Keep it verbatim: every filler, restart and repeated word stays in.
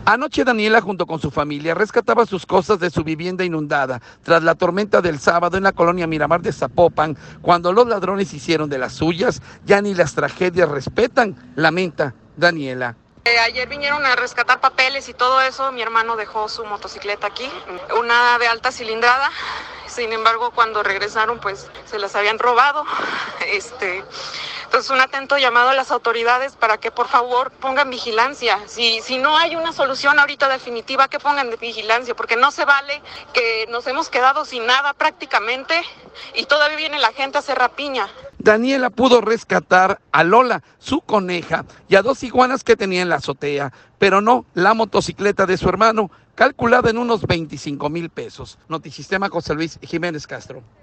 Anoche Daniela junto con su familia rescataba sus cosas de su vivienda inundada tras la tormenta del sábado en la colonia Miramar de Zapopan, cuando los ladrones hicieron de las suyas. Ya ni las tragedias respetan, lamenta Daniela. Eh, ayer vinieron a rescatar papeles y todo eso. Mi hermano dejó su motocicleta aquí, una de alta cilindrada. Sin embargo, cuando regresaron, pues se las habían robado. Este, entonces, un atento llamado a las autoridades para que por favor pongan vigilancia. Si, si no hay una solución ahorita definitiva, que pongan de vigilancia, porque no se vale que nos hemos quedado sin nada prácticamente y todavía viene la gente a hacer rapiña. Daniela pudo rescatar a Lola, su coneja, y a dos iguanas que tenía en la azotea, pero no la motocicleta de su hermano, calculada en unos veinticinco mil pesos. Notisistema, José Luis Jiménez Castro.